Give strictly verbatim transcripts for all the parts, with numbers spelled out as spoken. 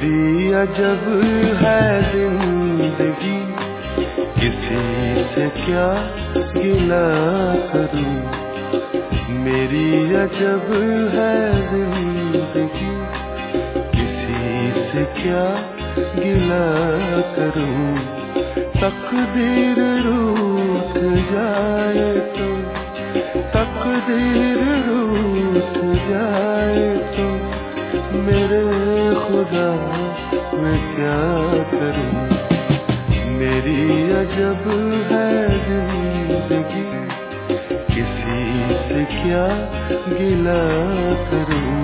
मेरी अजब है जिंदगी, किसी से क्या गिला करूं। मेरी अजब है जिंदगी, किसी से क्या गिला करूं। तकदीर रूठ जाए तो, तकदीर रूठ जाए तो मेरे खुदा मैं क्या करूं। मेरी अजब है जिंदगी, किसी से क्या गिला करूं।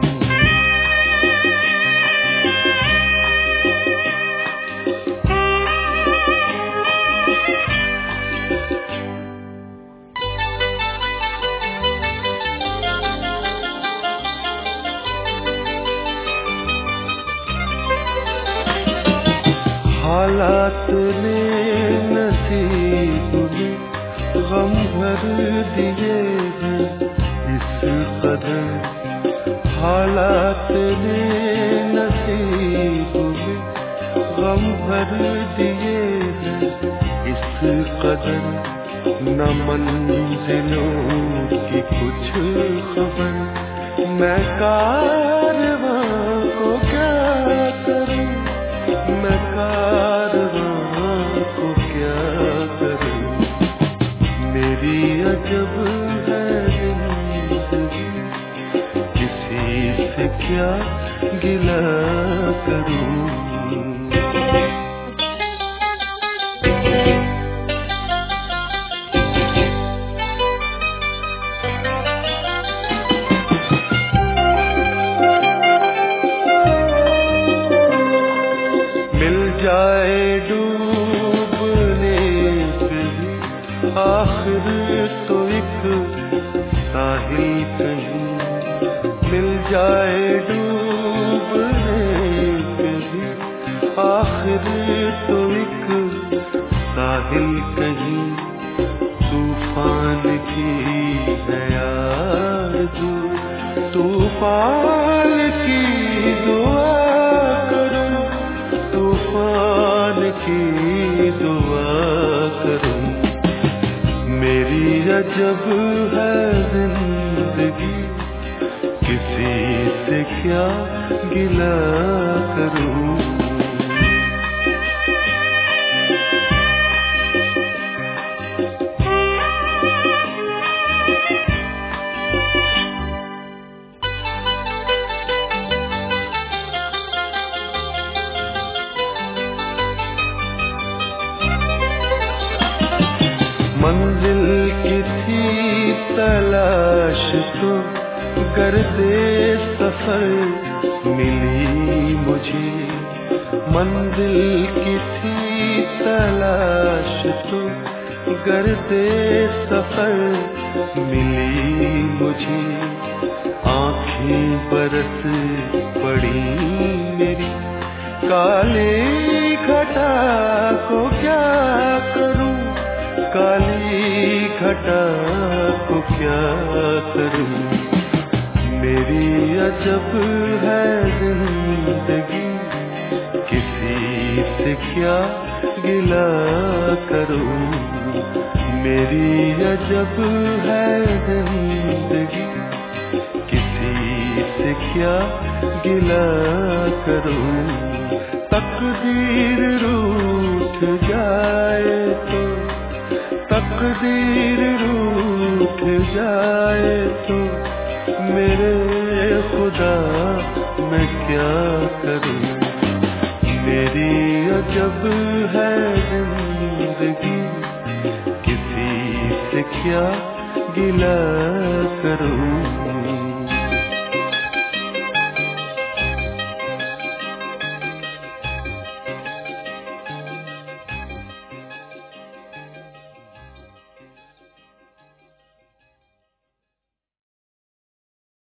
हालात ने नसीब में गम भर दिए हैं इस कदर। हालात ने नसीब में गम भर दिए हैं इस कदर। न मंजिलों की कुछ खबर, मैं कारवां को क्या करूं। मैं कारवां को क्या करूं। मेरी अजब है जिंदगी, किसी से क्या गिला करूं। जाए डूबने कहीं, आखिर तो एक साहिल कहीं। मिल जाए डूबने कहीं, आखिर तो एक साहिल कहीं। तूफान की है आरज़ू, तूफान की दुआ करूं। तूफान की दुआ करूं। मेरी अजब है जिंदगी, किसी से क्या गिला करूं। मंजिल की थी तलाश तो गर्दे सफर मिली मुझे। मंजिल की थी तलाश तो गर्दे सफर मिली मुझे। आँखें बरस पड़ी मेरी, काली घटा को क्या करूं। काली घटा को क्या करूं। मेरी अजब है जिंदगी, किसी से क्या गिला करूं। मेरी अजब है जिंदगी, किसी से क्या गिला करूं। तकदीर रूठ जाए तो, तकदीर रूठ जाए तो मेरे खुदा मैं क्या करूं। मेरी अजब है जिंदगी, किसी से क्या गिला करूं।